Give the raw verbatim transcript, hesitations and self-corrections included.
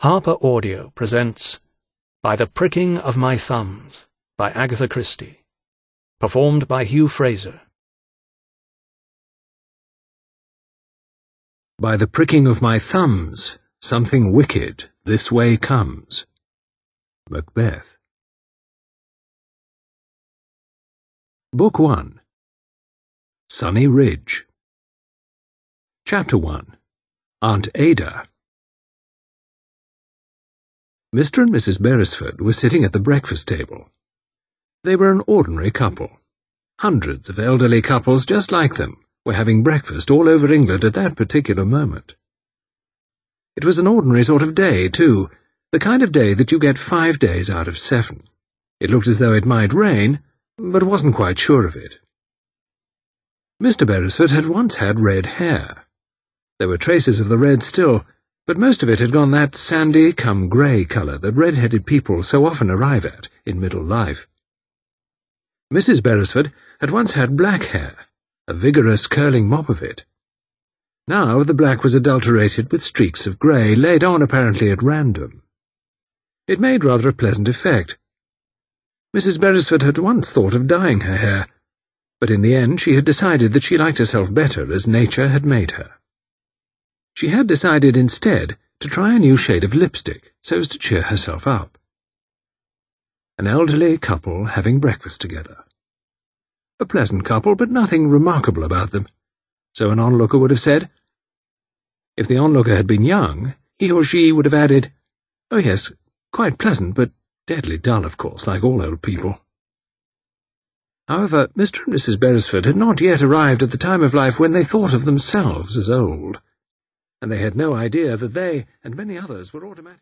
Harper Audio presents By the Pricking of My Thumbs by Agatha Christie, performed by Hugh Fraser. By the pricking of my thumbs, something wicked this way comes. Macbeth. Book one. Sunny Ridge. Chapter one. Aunt Ada. Mister and Missus Beresford were sitting at the breakfast table. They were an ordinary couple. Hundreds of elderly couples just like them were having breakfast all over England at that particular moment. It was an ordinary sort of day, too, the kind of day that you get five days out of seven. It looked as though it might rain, but wasn't quite sure of it. Mister Beresford had once had red hair. There were traces of the red still, but most of it had gone that sandy-come-grey colour that red-headed people so often arrive at in middle life. Missus Beresford had once had black hair, a vigorous curling mop of it. Now the black was adulterated with streaks of grey, laid on apparently at random. It made rather a pleasant effect. Missus Beresford had once thought of dyeing her hair, but in the end she had decided that she liked herself better as nature had made her. She had decided instead to try a new shade of lipstick so as to cheer herself up. An elderly couple having breakfast together. A pleasant couple, but nothing remarkable about them, so an onlooker would have said. If the onlooker had been young, he or she would have added, "Oh yes, quite pleasant, but deadly dull, of course, like all old people." However, Mister and Missus Beresford had not yet arrived at the time of life when they thought of themselves as old, and they had no idea that they and many others were automatic.